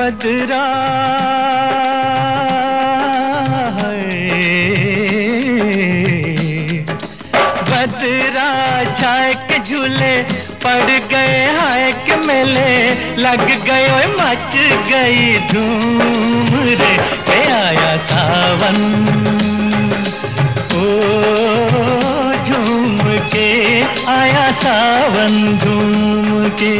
बदरा बदरा छाए के झूले पड़ गए हाय के मेले लग गए ओए मच गई धूम रे के आया सावन ओ झूम के आया सावन झूम के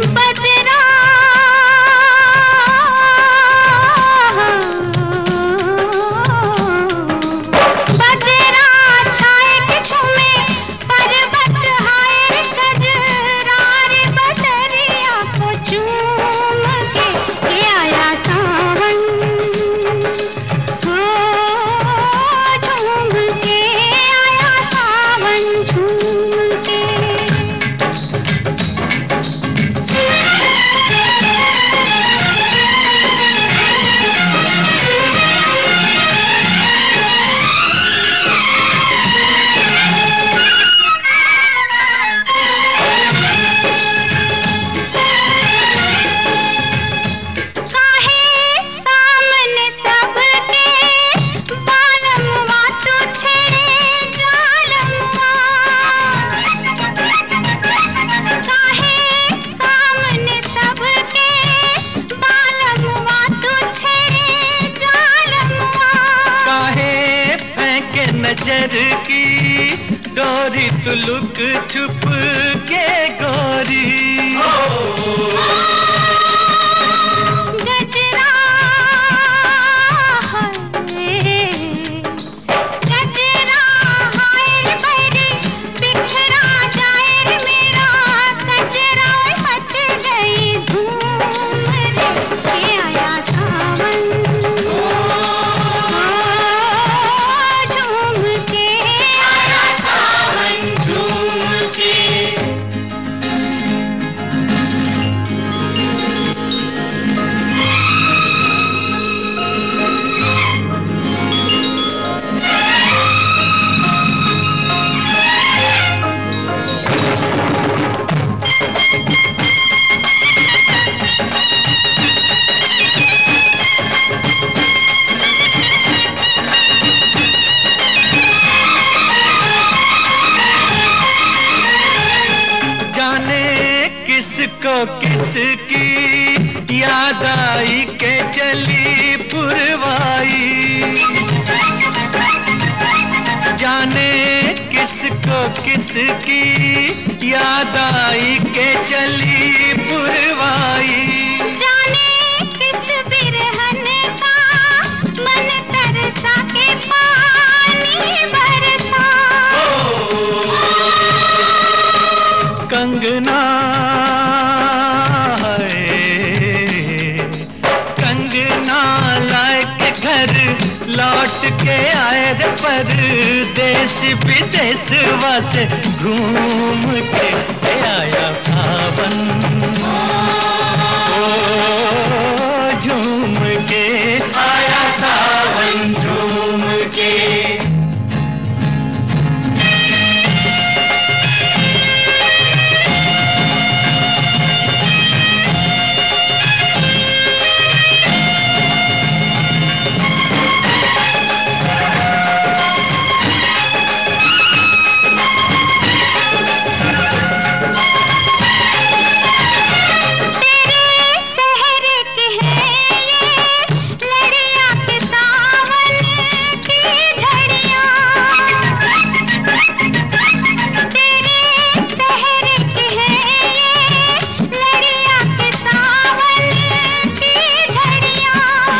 नजर की डोरी तू लुक छुप के गोरी गजरा गजरा हाय बड़ी बिखरा जाए मेरा गजरा मच गई धूम रे आया सावन किसको किसकी याद आई के चली पुरवाई जाने किसको किसकी याद आई के चली पुरवाई जाने किस बिरहन का मन तरसा के पानी बरसा कंगना लौट के आए रे परदेश विदेश से घूम के आया सावन ओ झूम के आया सावन झूम के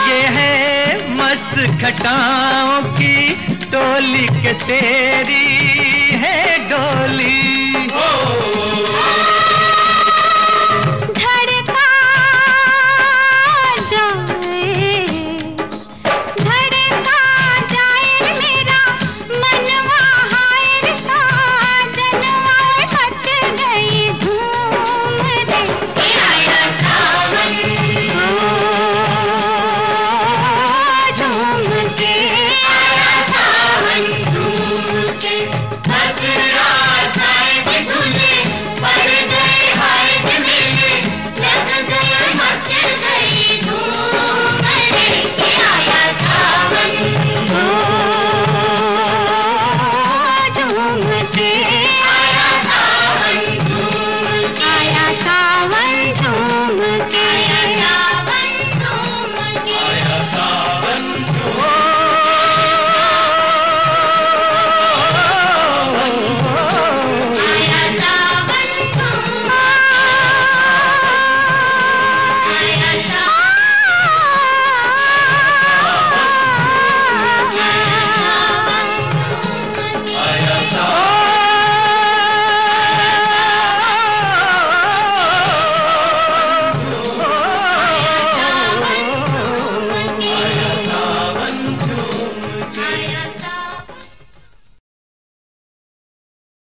घटाओं की टोली के तेरी